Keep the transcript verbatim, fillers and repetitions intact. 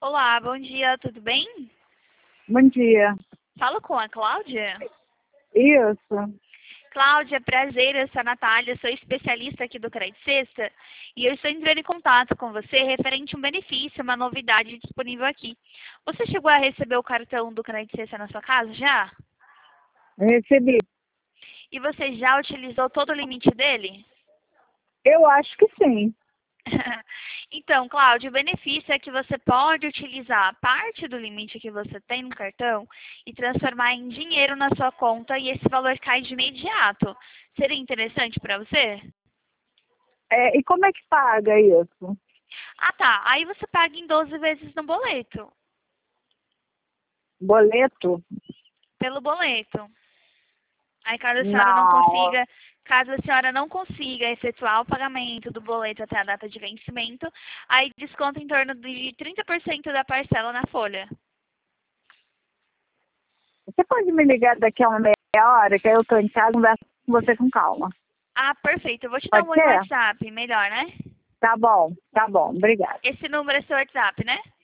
Olá, bom dia, tudo bem? Bom dia. Falo com a Cláudia? Isso. Cláudia, prazer, eu sou a Natália, sou especialista aqui do Crédito Sexta e eu estou entrando em contato com você referente a um benefício, uma novidade disponível aqui. Você chegou a receber o cartão do Crédito Sexta na sua casa já? Recebi. E você já utilizou todo o limite dele? Eu acho que sim. Então, Cláudio, o benefício é que você pode utilizar parte do limite que você tem no cartão e transformar em dinheiro na sua conta e esse valor cai de imediato. Seria interessante para você? É, e como é que paga isso? Ah, tá. Aí você paga em doze vezes no boleto. Boleto? Pelo boleto. Aí caso a senhora não Não. consiga, caso a senhora não consiga efetuar o pagamento do boleto até a data de vencimento, aí desconta em torno de trinta por cento da parcela na folha. Você pode me ligar daqui a uma meia hora, que aí eu tô em casa e converso com você com calma. Ah, perfeito. Eu vou te dar Pode um oi no ser? WhatsApp, melhor, né? Tá bom, tá bom. Obrigada. Esse número é seu WhatsApp, né?